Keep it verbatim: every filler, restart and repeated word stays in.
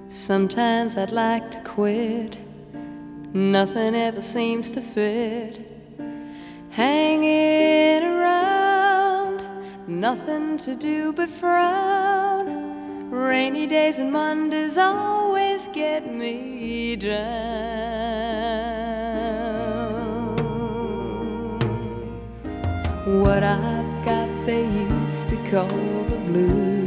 Sometimes I'd like to quit. Nothing ever seems to fit. Hanging around, nothing to do but frown. Rainy days and Mondays always get me down. What I've got they used to call the blues.